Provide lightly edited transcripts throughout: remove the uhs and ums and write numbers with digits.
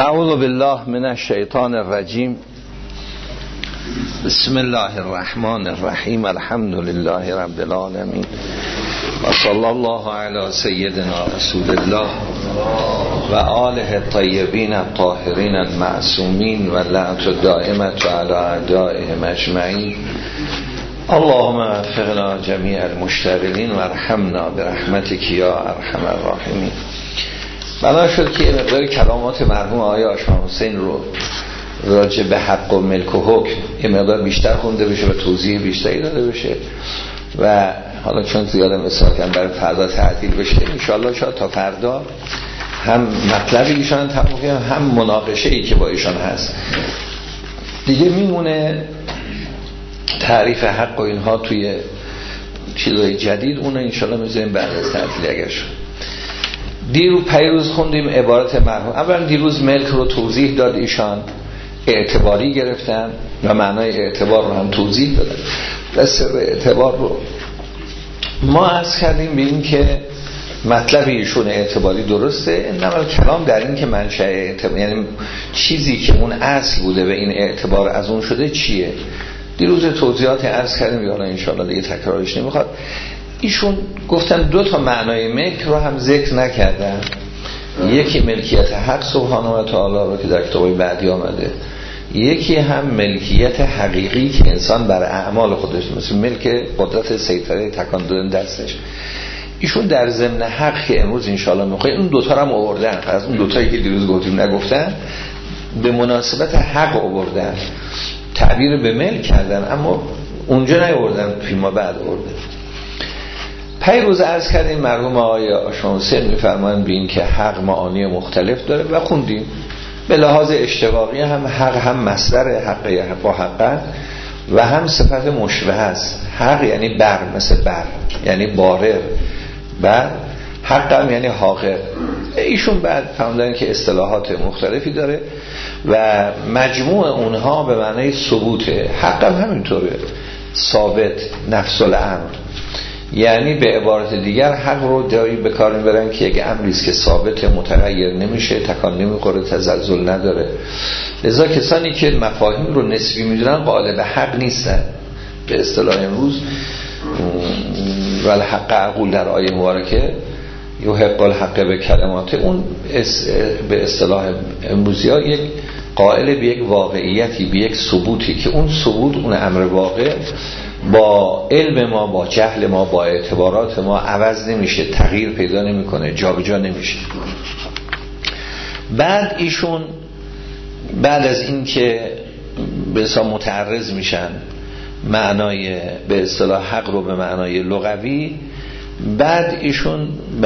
اعوذ بالله من الشیطان الرجیم. بسم الله الرحمن الرحیم. الحمد لله رب العالمین و صلی الله علی سیدنا رسول الله و آله الطیبین الطاهرین المعصومین و لعنت الدائمة علی اعدائهم اجمعین. اللهم وفقنا جمیع المشتغلین و ارحمنا برحمتک یا ارحم الراحمین. بنا شد که مقدار کلامات مرحوم آقای آشان حسین رو راجع به حق و ملک و حکم یه مقدار بیشتر خونده بشه و توضیح بیشتری داده بشه و حالا چون زیاده مثال کنم برای فردا تعطیل بشه انشاءالله شاید تا فردا هم مطلبی ایشان تمام کنم هم مناقشه ای که با ایشان هست دیگه میمونه. تعریف حق و اینها توی چیزای جدید اون انشاءالله میذاریم بعد از تعطیل اگر شد. پیروز خوندیم عبارت مرحوم. اولا دیروز ملک رو توضیح داد ایشان، اعتباری گرفتن و معنای اعتبار رو هم توضیح دادن و سر اعتبار رو ما عرض کردیم به این که مطلب ایشون اعتباری درسته، انما کلام در این که منشأ اعتبار یعنی چیزی که اون اصل بوده به این اعتبار از اون شده چیه. دیروز توضیحات عرض کردیم یا انشاءالله دیگه تکرارش نمیخواد. ایشون گفتن دو تا معنای ملک رو هم ذکر نکردن، یکی ملکیت حق سبحانه و تعالی رو که در کتابی بعدی آمده، یکی هم ملکیت حقیقی که انسان بر اعمال خودش مثل ملک قدرت سیطره تکان دادن دستش. ایشون در ضمن حق که امروز انشاءالله میخوایم اون دوتا رو هم آوردن، از اون دوتایی که دیروز گفتیم نگفتن به مناسبت حق آوردن، تعبیر به ملک کردن اما اونجا نیاوردن، فیما بعد آوردن. پیروز عرض کردیم مرحوم آقای آشان حسین میفرمایند بین که حق معانی مختلف داره و خوندیم به لحاظ اشتقاقی هم حق هم مصدر حق با حق و هم صفت مشبه است. حق یعنی بر، مثل بر یعنی بارر، بر حق هم یعنی حاقر. ایشون بعد فهمیدن که اصطلاحات مختلفی داره و مجموع اونها به معنی ثبوته. حق هم همینطوره، ثابت، نفس الامر، یعنی به عبارت دیگر حق رو داری به کار میبرن که یک امریست که ثابت، متغیر نمیشه، تکان نمیخوره، تزلزل نداره. لذا کسانی که مفاهیم رو نسبی میدونن قائل به حق نیستن. به اصطلاح امروز والحق اقول در آیه مبارکه یحق الحق به کلمات، اون به اصطلاح امروزی ها یک قائل به یک واقعیتی، به یک ثبوتی که اون ثبوت، اون امر واقع با علم ما، با جهل ما، با اعتبارات ما عوض نمیشه، تغییر پیدا نمیکنه، جابجا نمیشه. بعد ایشون بعد از این که به اصطلاح متعرض میشن معنای به اصطلاح حق رو به معنای لغوی، بعد ایشون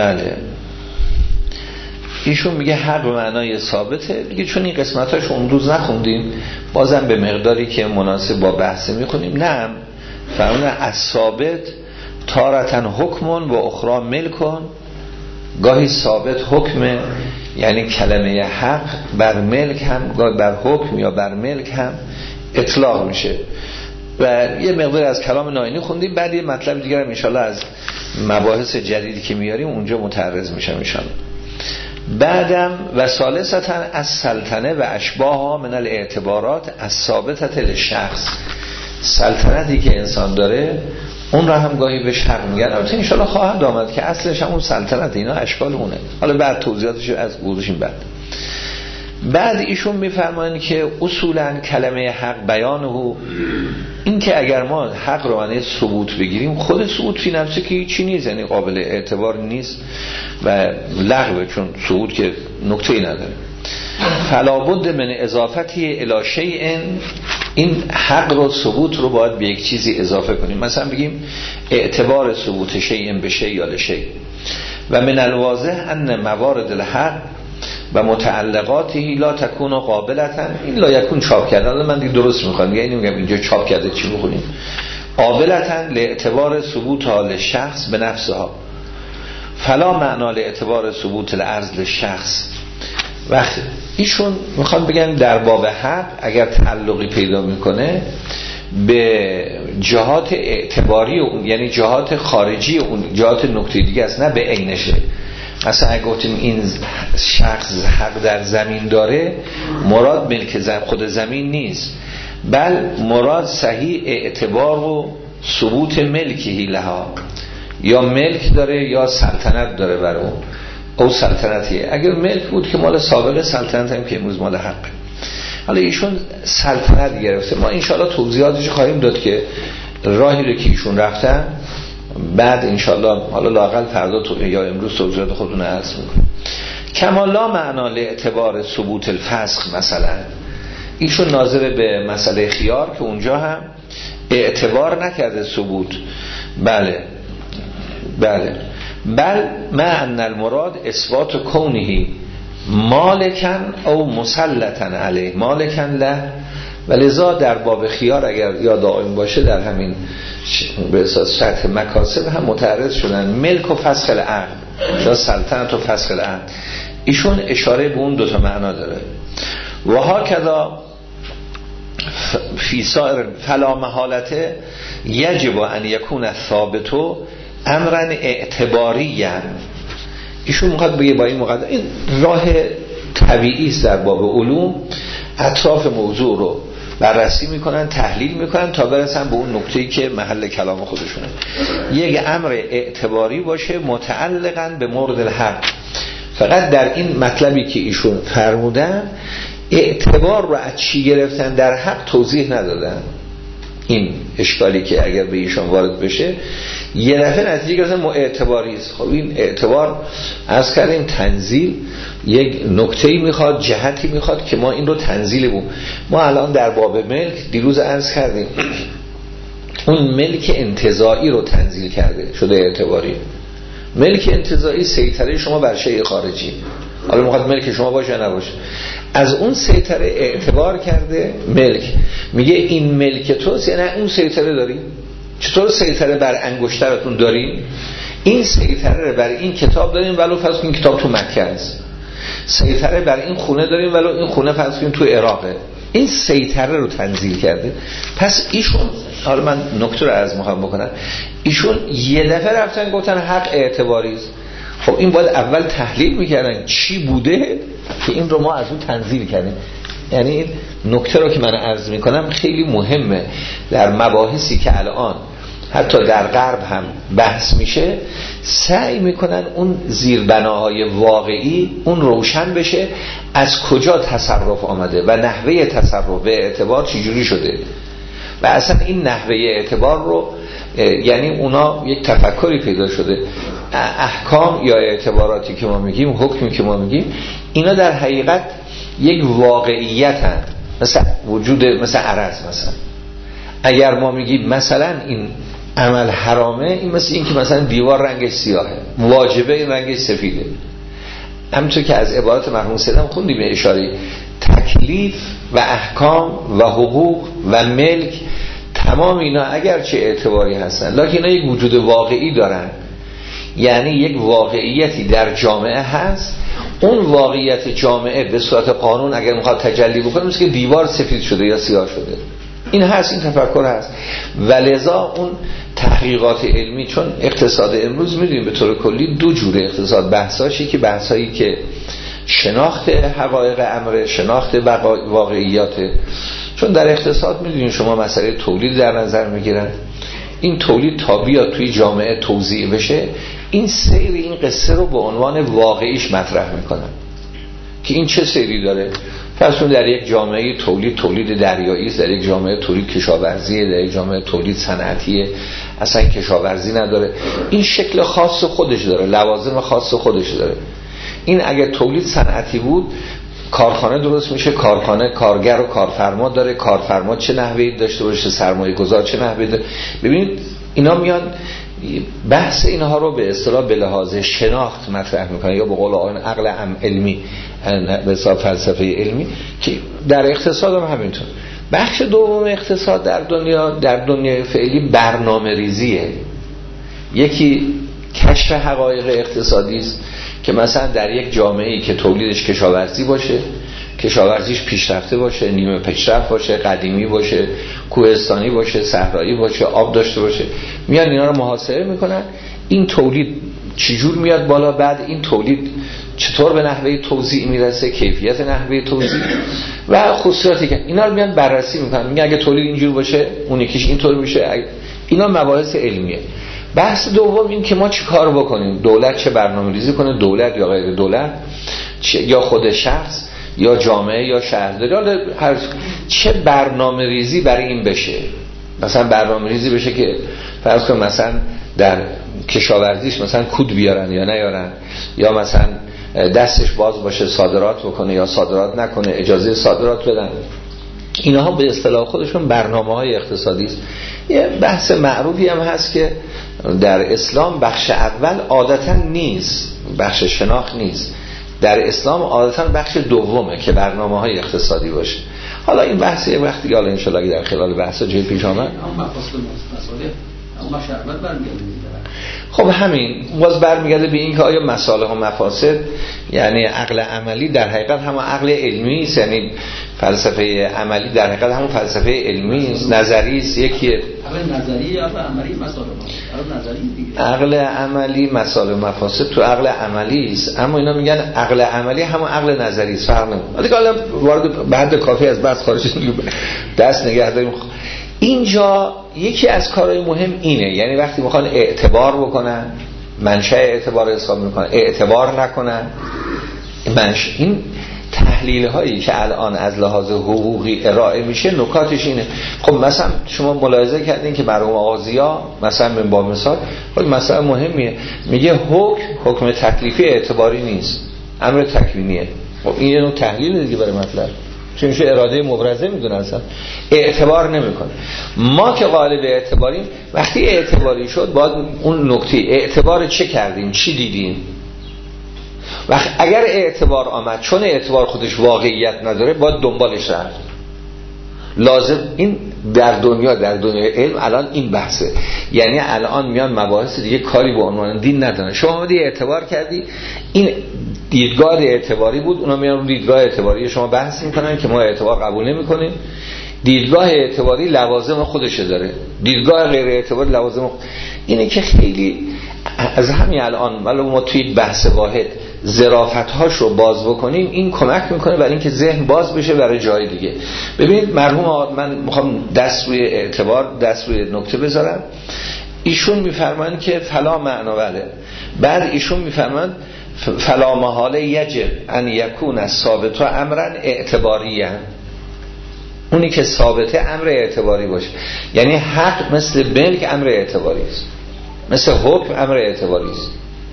ایشون میگه حق به معنای ثابته دیگه. چون این قسمتاش اون روز نخوندیم بازم به مقداری که مناسب با بحث میخونیم. نه فرمونه از ثابت تارتن حکمون و اخرى ملکون، گاهی ثابت حکمه یعنی کلمه حق بر ملک هم، گاهی بر حکم یا بر ملک هم اطلاق میشه. و یه مقدار از کلام ناینی خوندیم. بعد یه مطلب دیگر هم انشاءالله از مباحث جدیدی که میاریم اونجا متعرض میشم انشاءالله. بعدم و ثالثاً از سلطنه و اشباهها من الاعتبارات از ثابتت للشخص، سلطنتی که انسان داره اون را هم گاهی بهش حق میگن. البته انشاءالله خواهد آمد که اصلش هم اون سلطنت، اینا اشکال اونه، حالا بعد توضیحاتش از گذاشتیم. بعد ایشون میفرمایند که اصولا کلمه حق بیانه، این که اگر ما حق رو معنی ثبوت بگیریم، خود ثبوت فی نفسه که هیچی نیست، یعنی قابل اعتبار نیست و لغوه، چون ثبوت که نکته‌ای نداره. فلا بد من اضافتی الی شیء، این حق رو ثبوت رو باید به یک چیزی اضافه کنیم. مثلا بگیم اعتبار ثبوت شیء به شیء یا لشیء. و من الواضح ان موارد الحق و متعلقاتی لا تکون قابلتن، این لا یکون چاپ کرده، من دیگه درست میخوام یعنی میگم اینجا چاپ کرده چی بخونیم، قابلتن لاعتبار ثبوت حال شخص به نفسها فلا معنا لاعتبار ثبوت الارض للشخص. وقت ایشون میخوان بگن در باب حق اگر تعلقی پیدا میکنه به جهات اعتباری اون، یعنی جهات خارجی اون، جهات نکته دیگه است، نه به عینشه. اصلا اگه گفتیم این شخص حق در زمین داره، مراد ملک خود زمین نیست، بل مراد صحیح اعتبار و ثبوت ملکی لها، یا ملک داره یا سلطنت داره بر اون، او سلطنتیه. اگر ملک بود که مال سابق سلطنت هم که امروز مال حقه. حالا ایشون سلطنت گرفته، ما انشاءالله توضیحاتش خواهیم داد که راهی رو که ایشون رفتن بعد انشاءالله حالا لااقل فردا یا امروز توضیحات خودتون عرض میکنم. کما لا معنا لاعتبار ثبوت الفسخ، مثلا ایشون ناظر به مسئله خیار که اونجا هم اعتبار نکرده ثبوت، بل ان المراد اثبات کونه مالکن او مسلطن علیه، مالکن له، ولذا در باب خیار اگر یا دائم باشه در همین به اساس شرط مکاسب هم متعرض شدن ملک و فسخ العقد یا سلطنت و فسخ العقد. ایشون اشاره به اون دوتا معنا داره. و هاکذا فی سائر فلا محالته یجب ان یکون ثابت امرا اعتباریاً. ایشون میخواد بگه با این مقدمه این راه طبیعی است در باب علوم، اطراف موضوع رو بررسی میکنن، تحلیل میکنن تا برسن به اون نکته‌ای که محل کلام خودشونه. یک امر اعتباری باشه متعلقاً به مورد الحق. فقط در این مطلبی که ایشون فرمودن اعتبار رو از چی گرفتن در حق توضیح ندادن. این اشکالی که اگر به ایشون وارد بشه یه دفعه نتیجه گرفتن ما اعتباری است. خب این اعتبار از کردیم تنزیل یک نکته‌ای میخواد، جهتی میخواد که ما این رو تنزیل بوم. ما الان در باب ملک دیروز عرض کردیم اون ملک انتزاعی رو تنزیل کرده شده اعتباری. ملک انتزاعی سیطره شما بر شیء خارجی، حالا میخواد ملک شما باشه یا نباشه، از اون سیطره اعتبار کرده ملک، میگه این ملک توست، یعنی اون سیطره داری. چطور سیطره بر انگشترتون داریم؟ این سیطره بر این کتاب داریم ولو فرض کنیم کتاب تو مکه است، سیطره بر این خونه داریم ولو این خونه فرض کنیم تو عراقه. این سیطره رو تنزیل کرده. پس ایشون، حالا من نکته رو عرض میخوام بکنم، ایشون یه دفعه رفتن گفتن حق اعتباری است. خب این باید اول تحلیل میکردن چی بوده که این رو ما از اون تنزیل کردیم. یعنی این نکته رو که من عرض میکنم خیلی مهمه در مباحثی که الان حتی در غرب هم بحث میشه، سعی میکنن اون زیربناهای واقعی اون روشن بشه از کجا تصرف آمده و نحوه تصرف به اعتبار چجوری شده و اصلا این نحوه اعتبار رو، یعنی اونا یک تفکری پیدا شده احکام یا اعتباراتی که ما میگیم، حکمی که ما میگیم، اینا در حقیقت یک واقعیت هست. مثل وجود مثل عرض، مثلا اگر ما میگیم مثلا این عمل حرامه، این مثل این که مثلا دیوار رنگش سیاهه، واجبه این رنگش سفیده. همونطور که از عبارات مرحوم سیدم خوندیم اشاره، تکلیف و احکام و حقوق و ملک تمام اینا اگرچه اعتباری هستن لکن اینا یک وجود واقعی دارن، یعنی یک واقعیتی در جامعه هست. اون واقعیت جامعه به صورت قانون اگر میخواد تجلی بکنه مثل که دیوار سفید شده یا سیاه شده، این هست، این تفکر هست. ولذا اون تحقیقات علمی، چون اقتصاد امروز میدونیم به طور کلی دو جوره اقتصاد بحثاشی، که بحثایی که شناخت حقایق امر، شناخت واقعیاته. چون در اقتصاد میدونیم شما مسئله تولید در نظر میگیرن، این تولید تا بیاد توی جامعه توزیع بشه، این سیر این قصه رو به عنوان واقعیش مطرح میکنن که این چه سیری داره. پس اون در یک جامعه تولید دریایی است، در یک جامعه تولید کشاورزیه، در یک جامعه تولید صنعتیه، اصلا کشاورزی نداره، این شکل خاص خودش داره، لوازم خاص خودش داره. این اگر تولید صنعتی بود کارخانه درست میشه، کارخانه کارگر و کارفرما داره، کارفرما چه نحوهی داشته باشه، سرمایه گذار چه نحوهی داره. ببینید اینا میان بحث اینها رو به اصطلاح به لحاظ شناخت مطرح میکنه، یا به قول آقایون عقل علمی، به حساب فلسفه علمی، که در اقتصاد هم همینطور. بخش دوم اقتصاد در دنیای فعلی برنامه ریزیه. یکی کشف حقایق اقتصادی است که مثلا در یک جامعه‌ای که تولیدش کشاورزی باشه، کشاورزیش پیشرفته باشه، نیمه پیشرفت باشه، قدیمی باشه، کوهستانی باشه، صحرایی باشه، آب داشته باشه، میان اینا رو محاسبه میکنن. این تولید چجور میاد بالا، بعد این تولید چطور به نحوه توزیع میرسه، کیفیت نحوه توزیع و خصوصیاتی که اینا رو میان بررسی میکنن. میگن اگه تولید اینجور باشه اون یکیش اینطور میشه. اینا مباحث علمیه. بحث دوم این که ما چی کار بکنیم، دولت چه برنامه‌ریزی کنه، دولت یا غیر دولت، یا خود شخص یا جامعه یا شهرداری، چه برنامه‌ریزی برای این بشه. مثلا برنامه‌ریزی بشه که فرض کن مثلا در کشاورزیش مثلا کود بیارن یا نیارن، یا مثلا دستش باز باشه صادرات بکنه یا صادرات نکنه، اجازه صادرات بدن. اینها به اصطلاح خودشون برنامه‌های اقتصادی است. یه بحث معروفی هم هست که در اسلام بخش اول عادتاً نیست، بخش شناخت نیست. در اسلام عادتاً بخش دومه که برنامه‌های اقتصادی باشه. حالا این بحث یه وقتی حالا ان شاء الله در خلال بحثا جای پیش آمد. خب همین باز برمیگرده به این که آیا مصالح و مفاسد یعنی عقل عملی در حقیقت هم عقل علمی است، یعنی فلسفه عملی در حقیقت هم فلسفه علمی است، نظری است. یکیه عقل نظری، عقل عملی، مصالح نظری دیگه. عقل عملی مصالح و مفاسد تو عقل عملی است، اما اینا میگن عقل عملی هم عقل نظری است، فرق نمیکنه. دیگه حالا وارد به حد کافی از بحث خارج دست نگه داریم. اینجا یکی از کارهای مهم اینه، یعنی وقتی میخوان اعتبار بکنن، منشأ اعتبار حساب میکنن، اعتبار نکنن. این تحلیل هایی که الان از لحاظ حقوقی ارائه میشه نکاتش اینه. خب مثلا شما ملاحظه کردین که مرحوم آقا ضیا مثلا با مثال مثلا مهمیه، میگه حکم تکلیفی اعتباری نیست، امر تکوینیه. خب این یه نوع تحلیل دیگه برای مطلب، چون میشه اراده مبرزه میدونه، اصلا اعتبار نمیکنه. ما که قالب اعتباریم، وقتی اعتباری شد باید اون نکته اعتبار چه کردیم، چی دیدیم. وقت اگر اعتبار آمد، چون اعتبار خودش واقعیت نداره باید دنبالش رفت. لازم این در دنیای علم الان این بحثه، یعنی الان میان مباحث دیگه کاری به عنوان دین نداره. شما اومدی اعتبار کردی، این دیدگاه اعتباری بود، اونا میان رو دیدگاه اعتباری شما بحث میکنن که ما اعتبار قبول نمیکنیم. دیدگاه اعتباری لوازم خودشه داره، دیدگاه غیر اعتباری لوازم اینه که خیلی از همین الان ولی ما توی بحث واحد ظرافت‌هاش رو باز بکنیم، این کمک میکنه برای اینکه ذهن باز بشه برای جای دیگه. ببینید مرحوم، من میخوام دست روی اعتبار، دست روی نکته بذارم. ایشون میفرمایند که فلا معنوله، بعد ایشون میفرمایند فلا محاله یجب ان یکون الثابت امرا اعتباریه، اونی که ثابته امر اعتباری باشه. یعنی حق مثل ملک امر اعتباری است، مثل حکم امر اعتباری است.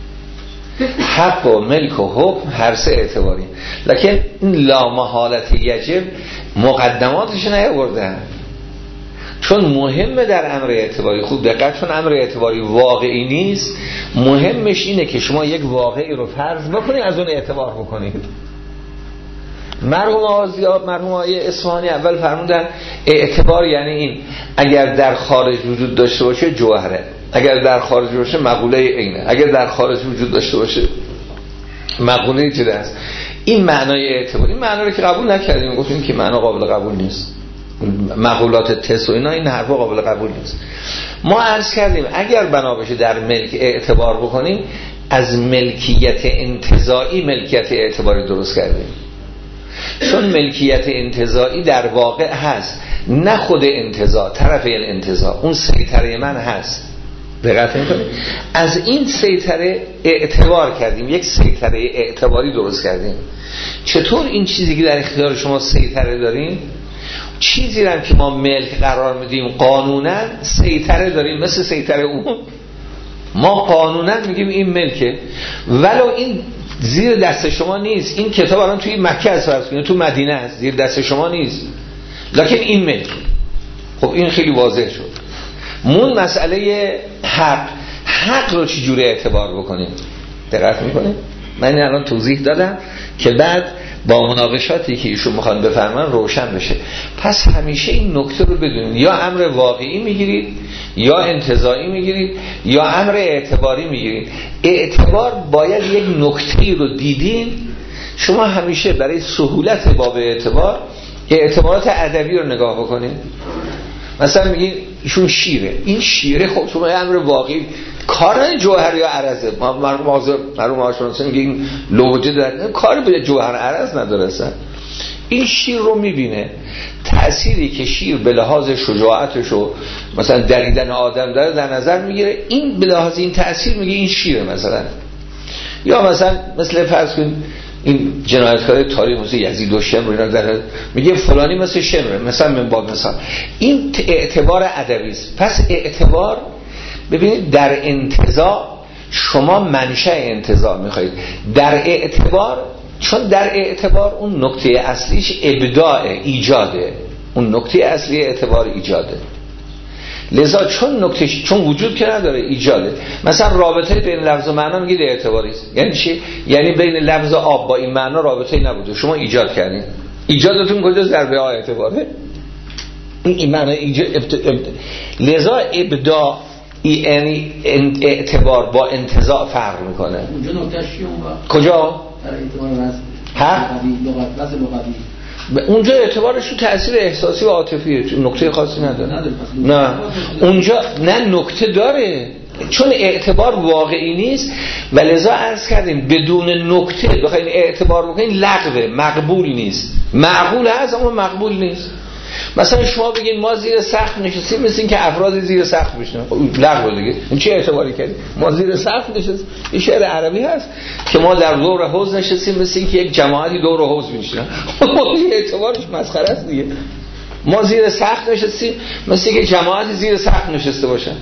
حق و ملک و حکم هر سه اعتباری، لکن این لا محالت یجب مقدماتش نیاوردن، چون مهمه در امر اعتباری. خوب دقت، چون امر اعتباری واقعی نیست، مهمش اینه که شما یک واقعی رو فرض بکنید، از اون اعتبار بکنید. مرحوم آزیاب، مرحوم آیه اصفهانی اول فرمودن اعتبار یعنی این، اگر در خارج وجود داشته باشه جوهره، اگر در خارج باشه مقوله اینه، اگر در خارج وجود داشته باشه مقوله چیه است. این معنای اعتبار، این معنا رو که قبول نکردیم، گفتیم که معنا قابل قبول نیست، مقولات تس و اینا این حرفا قابل قبول نیست. ما عرض کردیم اگر بنا بشه در ملک اعتبار بکنیم، از ملکیت انتزاعی ملکیت اعتباری درست کردیم، چون ملکیت انتزاعی در واقع هست، نه خود انتزاع، طرف الانتزاع، اون سیطره من هست. دقت می‌کنید؟ از این سیطره اعتبار کردیم، یک سیطره اعتباری درست کردیم. چطور این چیزی که در اختیار شما سیطره داریم، چیزی رو که ما ملک قرار میدیم قانونا سیطره داریم، مثل سیطره اون ما قانونا میگیم این ملکه، ولو این زیر دست شما نیست. این کتاب الان توی مکه است، تو مدینه است، زیر دست شما نیست، لکن این ملک. خب این خیلی واضح شد. مون مسئله حق رو چجوری اعتبار بکنیم؟ دقت میکنیم؟ من این الان توضیح دادم که بعد با مناقشاتی که ایشون میخوان بفرماین روشن بشه. پس همیشه این نکته رو بدونید، یا امر واقعی میگیرید، یا انتزاعی میگیرید، یا امر اعتباری میگیرید. اعتبار باید یک نکته رو دیدین. شما همیشه برای سهولت باب اعتبار اعتبارات ادبی رو نگاه بکنید. مثلا میگین ایشون شیره، این شیره خب شما امر واقعی کار جوهر یا عرضه، مرحوم آشناسا میگین لوجه داره، کار به جوهر عرض نداره اصلا. این شیر رو میبینه، تأثیری که شیر به لحاظ شجاعتش و مثلا دریدن آدم داره در نظر میگیره، این به لحاظ این تأثیر میگه این شیره مثلا. یا مثل فرض کن این جنایتکار تاریخ مثل یزید و شمر اینا در میگه فلانی مثل شمره مثلا، من باب مثلا. این اعتبار ادبی است. پس اعتبار، ببینید در انتزاع شما منشأ انتزاع میخواید، در اعتبار، چون در اعتبار اون نکته اصلیش ابداع ایجاده، اون نکته اصلی اعتبار ایجاده، لذا چون وجود که نداره ایجاده. مثلا رابطه بین لفظ و معنا میگید اعتباری است. یعنی چی؟ یعنی بین لفظ آب با این معنا رابطه‌ای نبوده، شما ایجاد کردین. ایجادتون کجاست؟ در بها اعتباره. این معنی لذا ابداع یعنی اعتبار با انتزاع فرق میکنه. اونجا نکتهش چیه اون وقت؟ کجا؟ در اعتبار وضع لغوی. اونجا اعتبارش تو تأثیر احساسی و عاطفیه، نکته خاصی نداره. نه اونجا نه نکته داره، چون اعتبار واقعی نیست و لذا عرض کردیم بدون نکته بخواید اعتبار بکنید لغوه، مقبول نیست. معقول هست اما مقبول نیست. مثلا شما بگید ما زیر سقف نشستیم مثل این که افراد زیر سقف بشنن، لغوه دیگه. این چه اعتباری کردی؟ ما زیر سقف نشستیم، این شعر عربی هست که ما در دور حوض نشستیم مثل این که یک جماعتی دور حوض میشینن. این اعتبارش مسخره است دیگه. ما زیر سقف نشستیم مثل اینکه جماعتی زیر سقف نشسته باشن.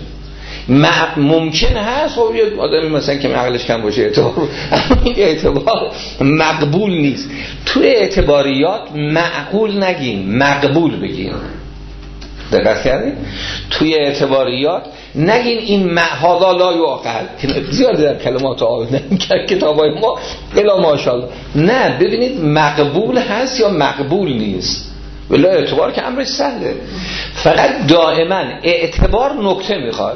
ممکن هست خب یه آدمی مثلا که عقلش کم باشه اعتبار، اما این اعتبار مقبول نیست. توی اعتباریات معقول نگیم، مقبول بگیم. دقت کردید؟ توی اعتباریات نگین این هذا لا یعقل، زیاده در کلمات آمده کتابای ما الا ماشاءالله. نه، ببینید مقبول هست یا مقبول نیست. ولی اعتبار که امرش سهله، فقط دائما اعتبار نکته میخواد.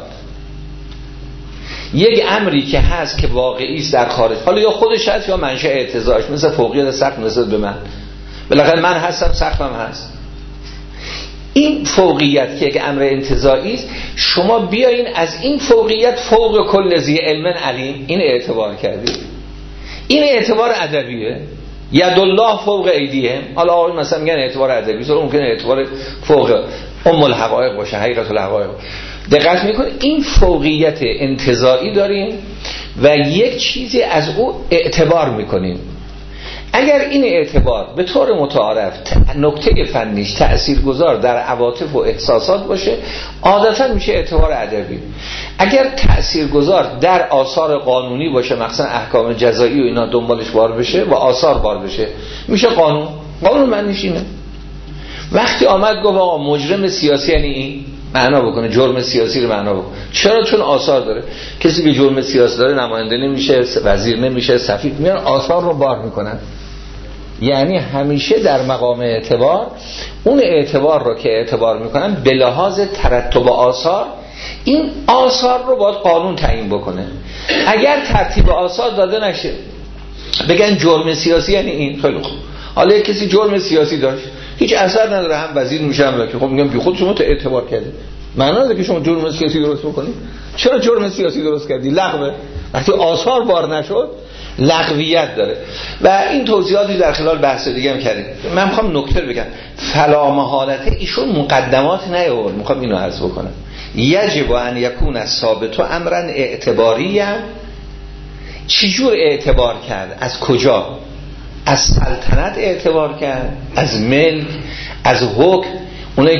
یک امری که هست که واقعی است در خارج، حالا یا خودش هست یا منشأ اعتزاعش، مثل فوقیت سقف نسبت به من، بالاخره من هستم سقفم هست. این فوقیت که یک امر انتزاعی است، شما بیاین از این فوقیت فوق کل ذی علم علیم، این اعتبار کردید. این اعتبار ادبیه. ید الله فوق ایدیهم. حالا آقای مثلا میگن اعتبار ادبی است، ممکنه اعتبار فوق ام الحقایق باشه، حقیقت الحقایق. دقت میکنید این فوقیت انتزاعی داریم و یک چیزی از او اعتبار میکنیم. اگر این اعتبار به طور متعارف نکته فنیش تأثیرگذار در عواطف و احساسات باشه، عادتا میشه اعتبار ادبی. اگر تأثیرگذار در آثار قانونی باشه، مثلا احکام جزایی و اینا دنبالش بار بشه و آثار بار بشه، میشه قانون. قانون معنیش اینه. وقتی آمد گفت آقا مجرم سیاسی یعنی این، معنا بکنه جرم سیاسی رو معنا بکنه. چرا؟ چون آثار داره. کسی که جرم سیاسی داره نماینده نمیشه، وزیر نمیشه، سفیر میان آثار رو بار میکنن. یعنی همیشه در مقام اعتبار اون اعتبار رو که اعتبار میکنن به لحاظ ترتب آثار، این آثار رو باید قانون تعیین بکنه. اگر ترتیب آثار داده نشه بگن جرم سیاسی یعنی این، خیلی خوب. حالا کسی جرم سیاسی داشت هیچ اثر نداره، هم وزیر میشه هم که خب میگم بی خود شما اعتبار کردید. معنی نداره که شما جرم سیاسی درست بکنید. چرا جرم سیاسی درست کردی؟ لغوه. وقتی آثار بار نشد لغویت داره. و این توضیحاتی در خلال بحث دیگه هم کردیم. من میخوام نکته بگم، فلا محالته ایشون مقدمات نیاورد، میخوام اینو عرض بکنم. یجب ان یکون الثابت امرا اعتباریا. چجور اعتبار کرد؟ از کجا؟ از سلطنت اعتبار کرد، از ملک، از حکم. اون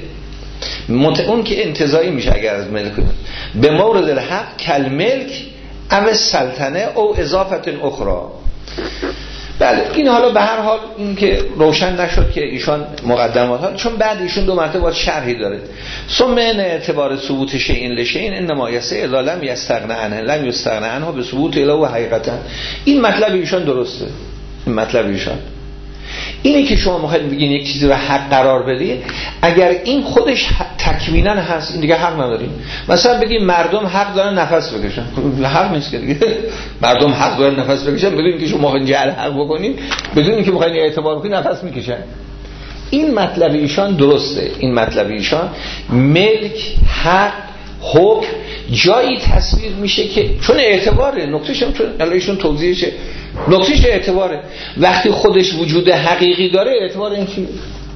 که انتزاعی میشه اگر از ملک به مورد الحق کل ملک ام سلطنه او اضافت اخرى. بله این حالا به هر حال این که روشن نشد که ایشان مقدمات ها، چون بعد ایشون دو مرتبه باید شرحی داره. ثم ان اعتبار ثبوت شیء لشیء انما یسع الا لم یستغن عنه لم یستغن عنه به ثبوت اله و حقیقتا. این مطلب ایشان درسته. این مطلب ایشان اینه که شما میخواید بگین یک چیزی رو حق قرار بدید، اگر این خودش تکوینا هست این دیگه حق نداریم. مثلا بگیم مردم حق دارن نفس بکشن، حق نیست که دیگه. مردم حق دارن نفس بکشن بدون اینکه شما میخواید جعل حق بکنید، بدون اینکه میخواید اعتبار بکنید نفس میکشن. این مطلب ایشان درسته، این مطلب ایشان ملک، حق، حکم جایی تصویر میشه که چون اعتباره، نقطهشون چون الایشون توضیحشه، نقطهش اعتباره. وقتی خودش وجود حقیقی داره اعتبار این چی؟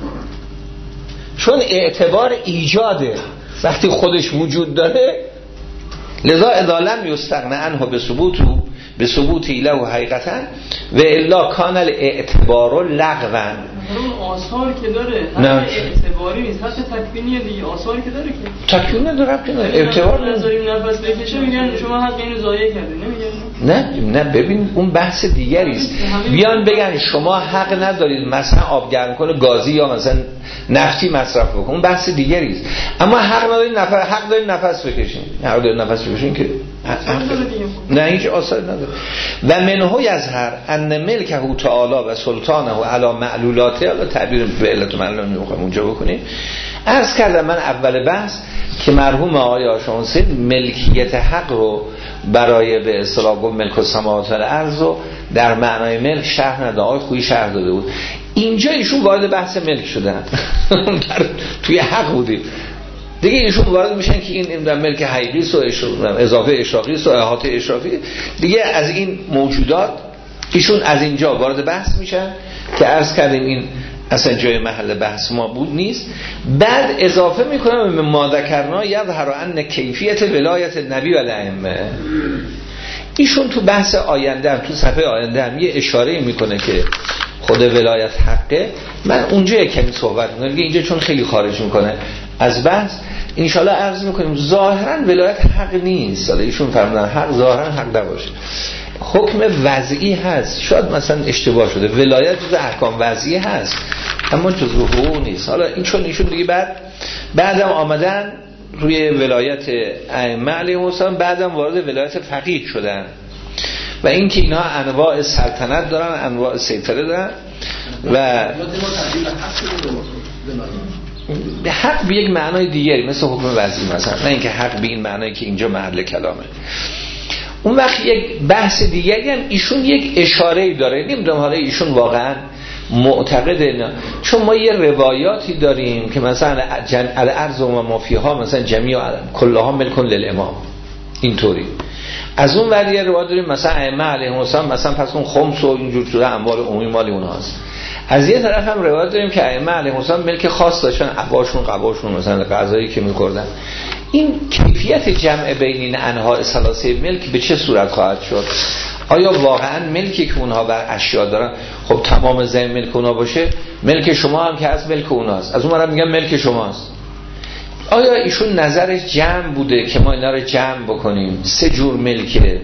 چون اعتبار ایجاده، وقتی خودش وجود داره لذا اذا لم یستغن عنه به ثبوتی له حقیقتا و الا کان الاعتبار لغوا. آثار که داره نه اعتباری نیست، حتی تکوینیه دیگه، آثاری که داره که تکوین نداره، اعتبار نذاریم نفس بکشه میگن شما حق اینو ضایع کردی، نمیگن نه ببین اون بحث دیگری است. بیان بگن شما حق ندارید مثلا آب گرم کنه گازی یا مثلا نفتی مصرف بکن، اون بحث دیگری است. اما حق ندارید حق دارید نفس بکشین، حق دارید نفس بکشین که نه هیچ آثاری نداره. و منه یظهر ان ملکه تعالی و سلطانه علی معلولاته، حالا تعبیر به علت معلول میخوام اونجا بکنیم. عرض کردم من اول بحث که مرحوم آقای آشانسی ملکیت حق رو برای به اصطلاح گفت ملک السماوات و الارض رو در معنای ملک شرح نداد، آقای خویی شرح داده بود. اینجا ایشون وارد بحث ملک شدن توی حق بودیم دیگه، ایشون وارد میشن که این ملک حقیقی است و اضافه اشراقی است و احاطه اشرافی دیگه. از این موجودات ایشون از اینجا وارد بحث میشن که عرض کردیم این اصلا جای محل بحث ما بود نیست. بعد اضافه میکنم به ما ذکرنا یظهر ان کیفیت ولایت نبی و الائمه. ایشون تو بحث آینده هم تو صفحه آینده هم یه اشاره میکنه که خود ولایت حقه. من اونجا کمی صحبت میکنم دیگه، اینجا چون خیلی خارج میکنه از بحث انشالله عرض میکنیم ظاهرا ولایت حق نیست. حالا ایشون فرمودن حق ظاهرا حق نباشه، حکم وضعی هست، شاید مثلا اشتباه شده، ولایت جز احکام وضعی هست اما جز حقوق نیست. حالا این چون ایشون دیگه بعدم آمدن روی ولایت ائمه علیهم السلام، بعدم وارد ولایت فقیه شدن و این که اینها انواع سلطنت دارن، انواع سیطره دارن و حق به یک معنای دیگری مثل حکم وضعی مثلا، نه اینکه حق به این معنایی که اینجا محل کلامه. اون وقت یک بحث دیگری هم ایشون یک اشاره‌ای داره، نمیدونم حالا ایشون واقعا معتقده نه، چون ما یه روایاتی داریم که مثلا الارض و ما فیها مثلا جمیع کلها ملک للامام، اینطوری. از اون ور یه روایت داریم مثلا ائمه علیهم السلام مثلا پس اون خمس و اینجور شده اموال عمومی مال اونهاست. از یه طرف هم روایت داریم که ائمه علیهم السلام ملک خاص داشتن، قباشون مثلا غذایی که می‌خوردن. این کیفیت جمع بین این انواع ثلاثه ملک به چه صورت خواهد شد؟ آیا واقعا ملکی که اونها بر اشیا دارن خب تمام زمین ملک اونها باشه؟ ملک شما هم که از ملک اونهاست، از اون برم میگم ملک شماست. آیا ایشون نظرش جمع بوده که ما اینا رو جمع بکنیم؟ سه جور ملکه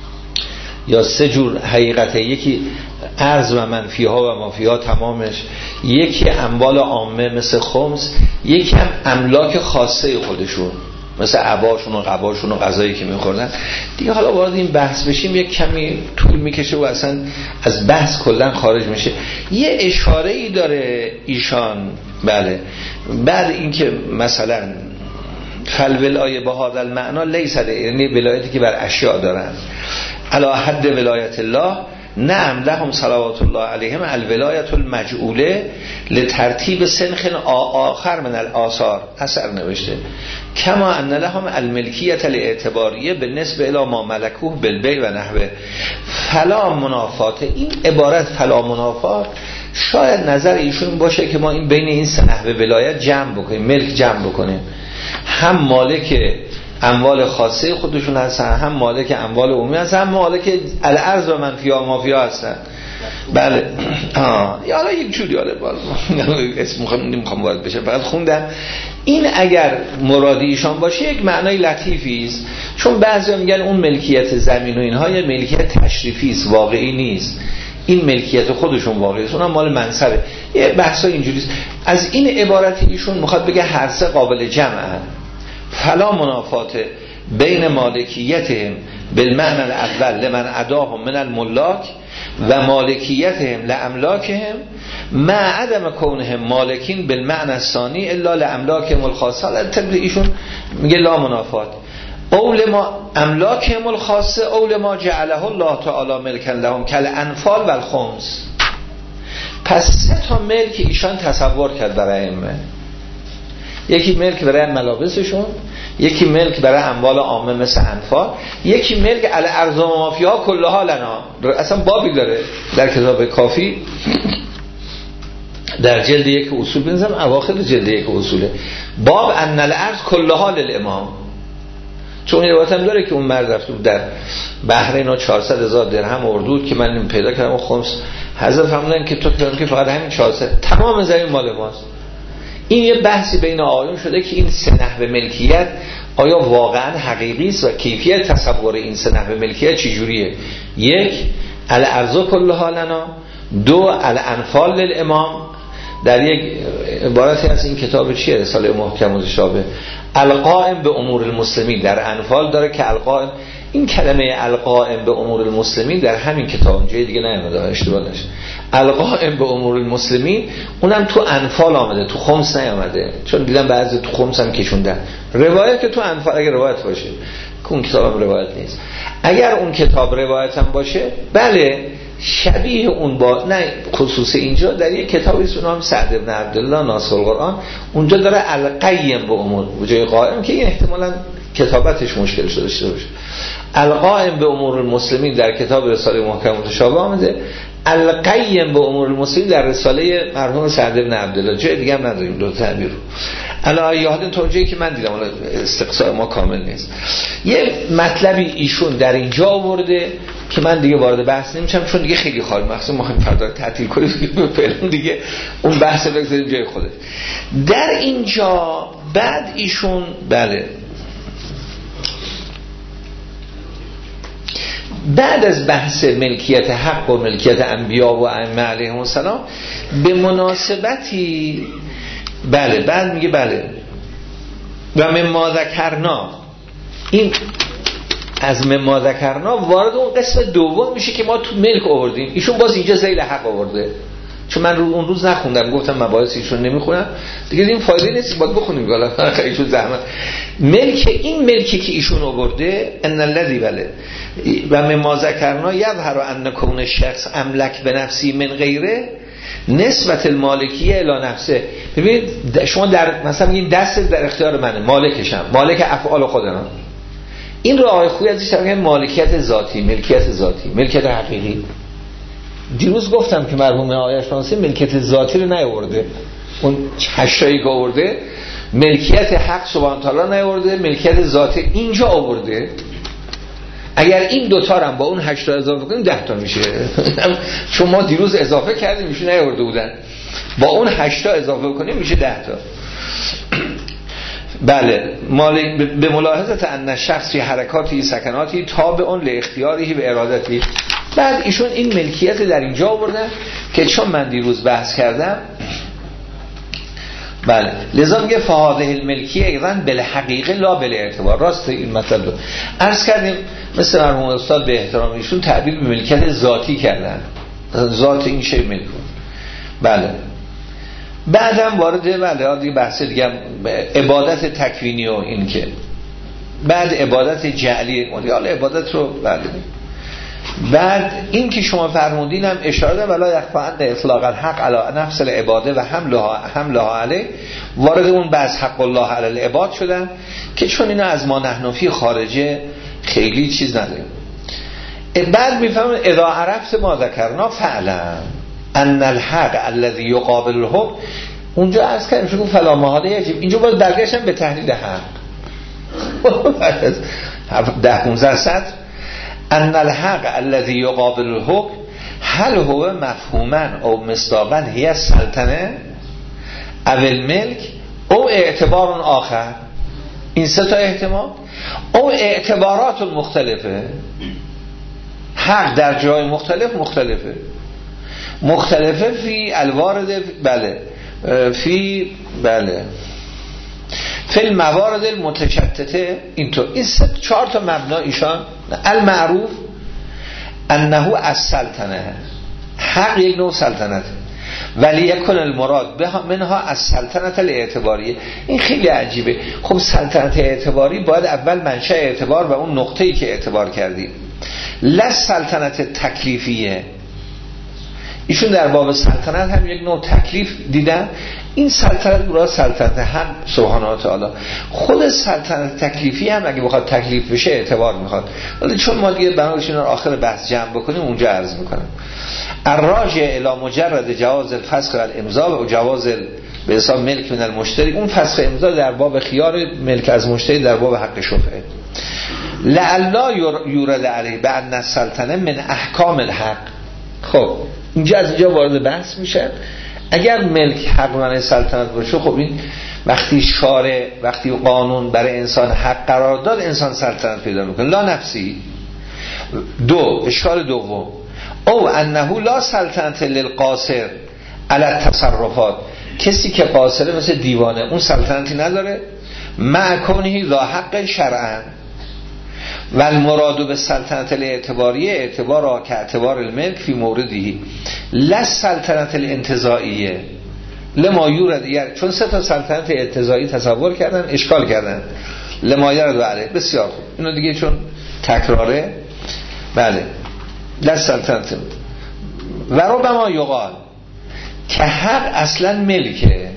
یا سه جور حقیقته، یکی ارض و منفیها و مافیها تمامش، یکی اموال عامه مثل خمس، یکی هم املاک خاصه خودشون مثل عباشون و قباشون و غذایی که میخوردن دیگه. حالا وارد این بحث بشیم یک کمی طول میکشه و اصلا از بحث کلا خارج میشه. یه اشاره ای داره ایشان بله بعد اینکه مثلا فالولایه به هذا المعنی لیست، یعنی ولایتی که بر اشیاء دارن علی حد ولایت الله، نعم لهم صلوات الله علیهم الولایت المجعوله لترتیب سنخ آخر من الآثار، اثر نوشته کما ان لهم الملکیت الاعتباریه بالنسبه الی ما ملکوه بالبیع و نحوه فلا منافات. این عبارت فلا منافات شاید نظر ایشون باشه که ما این بین این سه نحوه ولایت جمع بکنیم، ملک جمع بکنیم، هم مالک اموال خاصه خودشون هستن، هم مالک اموال عمومی هستن، هم مالک الارض و منفیها و مافیها هستن. بله یا حالا یک جوری حالا اسم نمیخوام وارد بشه، فقط خوندم این اگر مرادی ایشان باشه یک معنای لطیفی است، چون بعضیا میگن اون ملکیت زمین و اینها یه ملکیت تشریفی است، واقعی نیست، این ملکیت خودشون واقعی است، اونم مال منصبه. یه بحثا اینجوری است. از این عبارت ایشون میخواد بگه هر سه قابل جمعه، فلا منافات بین مالکیتهم بالمعنى الاول لمن اداهم من الملاک و مالکیتهم لاملاکهم مع عدم کونهم مالکین بالمعنى الثانی الا لاملاکهم الخاصه. البته ایشون میگه لا منافات اول ما املاکهم الخاصه اول ما جعله الله تعالی ملکا لهم کالانفال والخمس. پس 3 تا ملک ایشان تصور کرد برای ائمه. یکی ملک برای ملابسشون، یکی ملک برای اموال عامه مثل انفال، یکی ملک علی ارض و مافیا کلها لنا. اصلا بابی داره در کتاب کافی در جلد 1 اصول، بنظرم اواخر جلد 1 اصوله، باب ان الارض کلها للامام. چون این روایت هم داره که اون مرد رفت در بحرین و 400,000 درهم اردود که من این پیدا کردم و خمس حضرت فرمودن که تو که فقط همین 400 تمام زمین مال ماست. این یه بحثی بین آقایون شده که این 3 نحوه ملکیت آیا واقعا حقیقی است و کیفیت تصور این 3 نحوه ملکیت چجوریه؟ 1 الارض کلها لنا، 2 الانفال للامام. در یک عبارتی از این کتاب چیه؟ رساله محکم متشابه، القائم به امور المسلمین در انفال داره که القائم، این کلمه القائم به امور المسلمین در همین کتاب جای دیگه نیامده، اشتباه نشه. القائم به امور المسلمین اونم تو انفال آمده، تو خمس نیامده، چون دیدم بعضی تو خمس هم کشوندن. روایت که تو انفال اگر روایت باشه، که اون کتاب هم روایت نیست، اگر اون کتاب روایت هم باشه بله شبیه اون با نه خصوص اینجا در یک کتابی است اونم سعد بن عبدالله ناصر القرآن، اونجا داره القیم به امور جای قائم که این احتمالاً کتابتش مشکل شده باشه. القائم به امور المسلمین در کتاب رساله محکم متشابه آمده، القیم به امور المسلمین در رساله مرحوم سعد بن عبدالله. جای دیگه هم نداریم دو تعبیر رو. الان یادتون تو جایی که من دیدم، الان استقصای ما کامل نیست، یه مطلبی ایشون در اینجا آورده که من دیگه وارد بحث نمیشم چون دیگه خیلی خالی، مخصوصا ما هم فردا تعطیل کنیم فعلا دیگه اون بحث بگذاریم جای خودش. در اینجا بعد ایشون بله بعد از بحث ملکیت حق و ملکیت انبیا و ائمه علیهم السلام به مناسبتی بله بعد میگه بله و مما ذکرنا، این از مما ذکرنا وارد اون قسم دوم میشه که ما تو ملک آوردیم. ایشون باز اینجا ذیل حق آورده، چون من اون روز نخوندم، گفتم مباحث ایشون نمیخونم دیگه، این فایده نیست باید بخونیم والا ایشون زحمت. ملک این ملکی که ایشون آورده ان الذی بله و مما ذکرنا یظهر ان کون شخص املک به نفسی من غیره نسبت المالکیه الی نفسه. ببینید شما در مثلا این دست در اختیار منه، مالکشم، مالک افعال خودم. این رو آقای خویی ازش میگن مالکیت ذاتی، ملکیت ذاتی، ملکیت حقیقی. دیروز گفتم که مرحوم آقای اشرافی ملکیت ذاتی رو نیاورده، اون هشتایی که آورده ملکیت حق سبحانه تعالی نیاورده، ملکیت ذاتی اینجا آورده. اگر این دوتا رو هم با اون 8 تا اضافه کنیم 10 تا میشه. چون ما دیروز اضافه کردیم میشه نیاورده بودن، با اون 8 تا اضافه کنیم میشه 10 تا. بله به ملاحظه ان شخص فی حرکاتی سکناتی تابع لاختیاری و ارادتی. بعد ایشون این ملکیت در اینجا آوردن که چون من دیروز بحث کردم بله لذا میگه فهاده الملکیه ایضا بالحقیقه لا بالاعتبار. راست این مطلب رو عرض کردیم، مثل مرحوم استاد به احترام ایشون تعبیر به ملکیت ذاتی کردن، ذات این شی ملک. بله بعدم وارد بله دیگه بحث دیگه عبادت تکوینی و این که بعد عبادت جعلی حالا عبادت رو بله بعد این که شما فرمودین هم اشاره دارم ولا یخفی ان اطلاق الحق علی نفس العباده و حملها علیه، وارد اون بحث حق الله علی العباد شدن که چون اینا از ما نحنفی خارجه خیلی چیز نداریم. بعد میفهمن اذا عرفت ما ذکرنا فعلا ان الحق الذي يقابل الحق، اونجا عرض کردیم شو فلا محاله یجب، اینجا باید برگشتن به تحلیل حق 10-15 سطر. ان الحق الذي يقابل الحق هل هو مفهوما او مصداقا هي السلطنه او الملك او اعتبار آخر. این 3 تا احتمال او اعتبارات مختلفه. حق در جای مختلفه فی الوارد بله فی بله فی الموارد المتشتته. اینطور این 4 تا مبنا ایشان المعروف انه السلطنه، حق یک نوع سلطنت، ولی یکن المراد منها السلطنت الاعتباریه. این خیلی عجیبه. خب سلطنت اعتباری باید اول منشأ اعتبار و اون نقطه‌ای که اعتبار کردیم، لا سلطنت تکلیفیه. ایشون در باب سلطنت هم یک نوع تکلیف دیدن. این سلطنت برای سلطنت هم سبحانه و تعالی. خود سلطنت تکلیفی هم اگه بخواد تکلیف بشه اعتبار میخواد، ولی چون ما دیگه بنابراین آخر بحث جمع بکنیم اونجا عرض میکنم. الراجع الی مجرد جواز الفسخ و الامضاء و جواز به حساب ملک من المشتری، اون فسخ امضا در باب خیار ملک از مشتری در باب حق شفعه. لعلا یورد علیه بأن السلطنه من احکام الحق. خب اینجا از اینجا وارد بحث میشه. اگر ملک حق معنی سلطنت باشه، خب این وقتی شارع، وقتی قانون برای انسان حق قرار داد، انسان سلطنت پیدا میکنه. لا نفسی. دو، اشکال دوم، او انه لا سلطنت للقاصر علی التصرفات، کسی که قاصره مثل دیوانه اون سلطنتی نداره، مع کونه ذا حق شرعا. و المراد به سلطنت الاعتباریه اعتبار که اعتبار الملک فی موردی لا سلطنت الانتزاعیه لما یورد، چون سه تا سلطنت انتزاعی تصور کردن اشکال کردن. لما یورد علیه، بسیار خوب، اینو دیگه چون تکراره. بله، لا سلطنت. و ربما یقال که حق اصلا ملکه،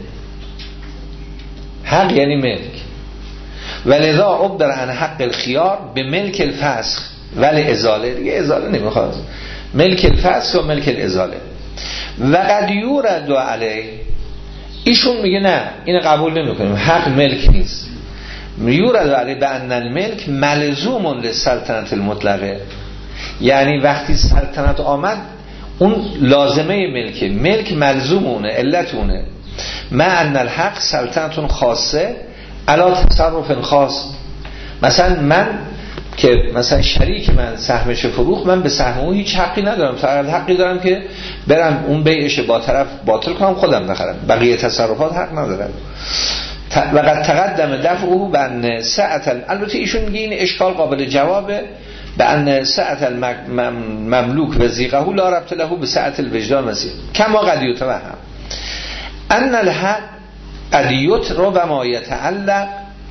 حق یعنی ملک، ولذا عبر عن حق الخیار به ملک الفسخ ولی ازاله، دیگه ازاله نمیخواد، ملک الفسخ و ملک الازاله. و قد یورد علیه، ایشون میگه نه این قبول نمیکنیم، حق ملک نیست. یورد علیه به ان الملک ملزوم للسلطنت المطلقه، یعنی وقتی سلطنت آمد اون لازمه ملکه، ملک ملزومونه، علتونه. مع ان الحق سلطنتون خاصه علا تصرف خاص. مثلا من که مثلا شریک من سهمش فروخت، من به سهم اون هیچ حقی ندارم، فقط حقی دارم که برم اون بیعش با طرف باطل کنم خودم بخرم، بقیه تصرفات حق ندارم. وقد تقدم دفعه بان ساعت البته ایشون میگه این اشکال قابل جوابه، بان ساعت المملوک و زیغه لا ربط له به ساعت الوجدان مسیح کما قد یتوهم ان الحق قد ربما يتعلق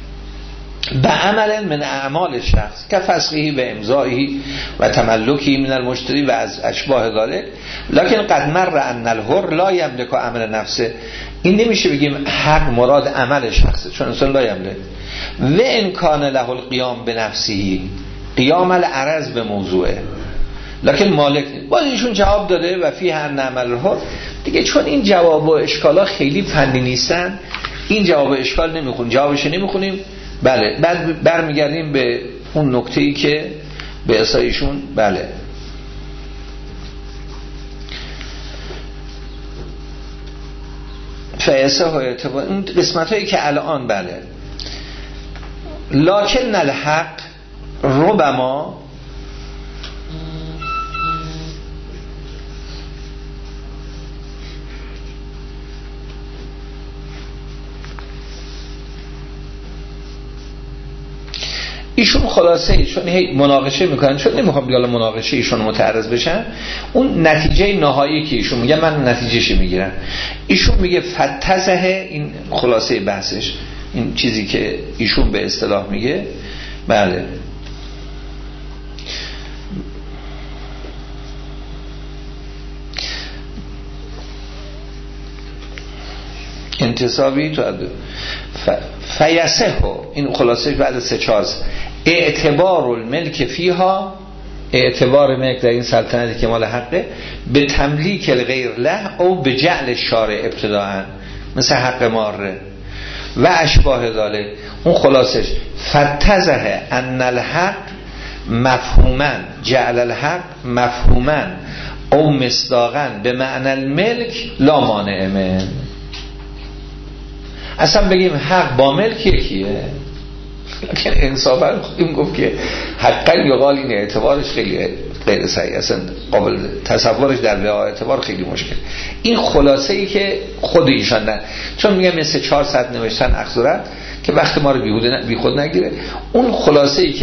بعمل من اعمال الشخص كفسخه و امضائه و تملکی من المشتری و از اشباه ذلك، لكن قد مر ان الحر لا يملك عمل نفسه. این نمیشه بگیم حق مراد عمل شخصه، چون انسان لا یملک. و ان کان له القیام بنفسه قیام العرض به موضوعه، لکن مالک. باز ایشون جواب داده و فیه ان عمل الحر دیگه، چون این جواب و اشکالا خیلی فنی نیستن، این جواب و اشکال نمیخونیم، جوابش نمیخونیم. بله، بعد برمیگردیم به اون نکته‌ای که به اسایشون بله فیسه های اعتبار، این قسمت هایی که الان بله. لکن الحق ربما ایشون خلاصه ایشون هی مناقشه میکنن، چون نمیخوام دیگه مناقشه ایشون متعرض بشن. اون نتیجه نهایی که ایشون میگه من نتیجهش میگیرم. ایشون میگه فتزه، این خلاصه بحثش، این چیزی که ایشون به اصطلاح میگه بله انتصابی تو فیسه این خلاصه بعد 3-4 اعتبار الملک فیها، اعتبار ملک در این سلطنتی که مال حقه، به تملیک الغیر له او به جعل شارع ابتداءً مثل حق ماره و اشباه ذالک. اون خلاصش فتزه ان الحق مفهوما جعل الحق مفهوما او مصداقا به معنی الملک لا مانع من. اصلا بگیم حق با ملک یکیه، لیکن انصافا خودیم گفت که حقا یقال این اعتبارش خیلی غیر صحیح، اصلا قابل تصورش در بها اعتبار خیلی مشکل. این خلاصه ای که خود ایشان نه، چون میگم مثل 400 نوشتن اخذرت که وقت ما رو بی خود نگیره. اون خلاصه ای که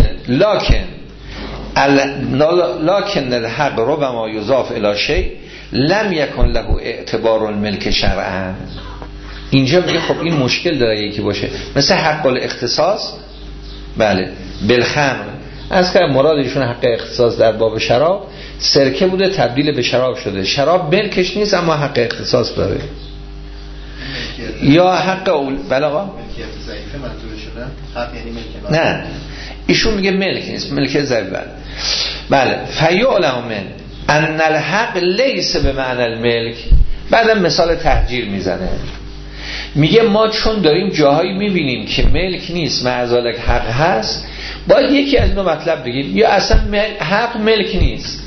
لکن الحق ربما یضاف الی شیء لم یکن له اعتبار الملک شرعا. اینجا میگه خب این مشکل داره یکی باشه، مثل حق الاختصاص بله بالخمر، از که مرادشون حق اختصاص در باب شراب سرکه بوده تبدیل به شراب شده، شراب ملکش نیست اما حق اختصاص داره. یا حق بلاغا ملکیت ضعیفه منظور شده، حق یعنی ملک نه، ایشون میگه ملک نیست، ملک ضعیف. بله فیعلم من ان الحق لیس به معنی الملک. بعدم مثال تهجیر میزنه، میگه ما چون داریم جاهایی میبینیم که ملک نیست معذالک حق هست، باید یکی از دو مطلب بگیم، یا اصلا حق ملک نیست،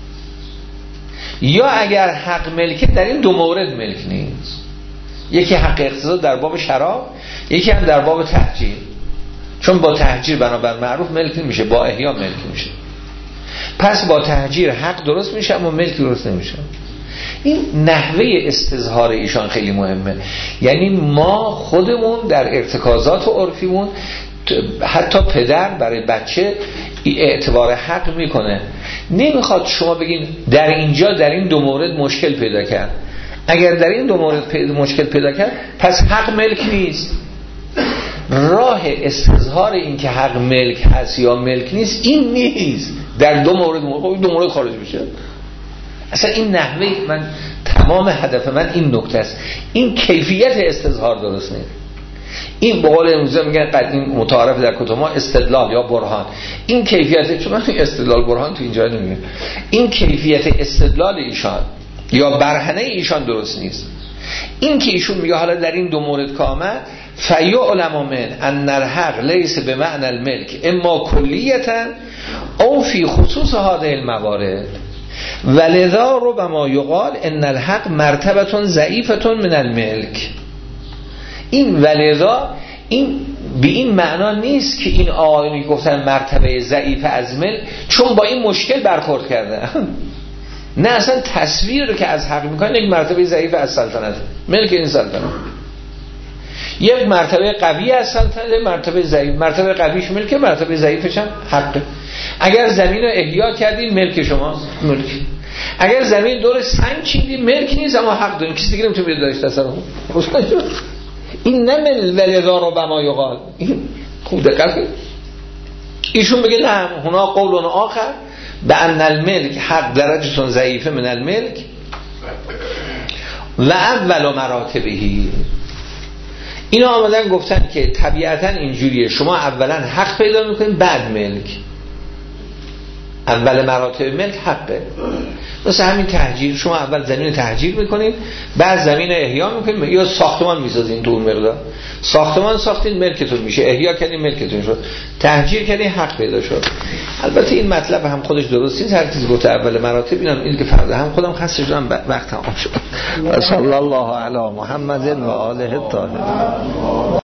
یا اگر حق ملکه در این دو مورد ملک نیست، یکی حق اقتضا در باب شراب، یکی هم در باب تهجیر. چون با تهجیر بنابر معروف ملک نمیشه، با احیا ملک میشه. پس با تهجیر حق درست میشه اما ملک درست نمیشه. این نحوه استظهار ایشان خیلی مهمه. یعنی ما خودمون در ارتکازات و عرفیمون، حتی پدر برای بچه اعتبار حق میکنه، نمیخواد شما بگین در اینجا در این دو مورد مشکل پیدا کرد. اگر در این دو مورد مشکل پیدا کرد پس حق ملک نیست. راه استظهار این که حق ملک هست یا ملک نیست این نیست، در دو مورد خارج بشه. اصلا این نحوه، من تمام هدف من این نکته است، این کیفیت استظهار درست نیست. این به قول امروزه میگن قدیم متعارف در کتب ما استدلال یا برهان، این کیفیت، چون من استدلال برهان تو اینجا نمیگم، این کیفیت استدلال ایشان یا برهنه ایشان درست نیست. این که ایشون میگه حالا در این دو مورد که آمد فیعلم من ان الحق لیس بمعنی الملک اما کلیتا او فی خصوص هذه الموارد ولذا ربما یقال ان الحق مرتبه ضعیفه من الملک. این ولذا این به این معنا نیست که این آقایونی گفتن مرتبه ضعیف از ملک چون با این مشکل برخورد کرده. نه، اصلا تصویر رو که از حق میکنن یک مرتبه ضعیف از سلطنت، ملک این سلطنت، یک مرتبه قوی از سلطنت، مرتبه ضعیف، مرتبه قویش ملک، مرتبه ضعیفش هم حقه. اگر زمین رو احیا کردین ملک شما ملک، اگر زمین دور سنگ چیندین ملک نیست اما حق دارین، کسی دیگه نمیتونه بیاد داشت تصرف. این نه ولذا ربما یقال، این خوب دقت کنید. ایشون بگه نه، هنا قول آخر بأن الملک حق درجه ضعیفه من الملک و اول مراتبهی. اینا آمدن گفتن که طبیعتا اینجوریه، شما اولا حق پیدا میکنید بعد ملک، اول مراتب ملک حقه. مثل همین تهجیر، شما اول زمین تهجیر میکنید بعد زمین احیا میکنید، یا ساختمان میسازین تو اون مقدار، ساختمان ساختین ملکتون میشه، احیا کردین ملکتون شد، تهجیر کردین حق پیدا شد. البته این مطلب هم خودش درست نیست، هر چیز گفته اول مراتب، این که فرض هم خودم خسته شدم وقت تمام شد. صلی الله علی محمد و آله الطاهرین.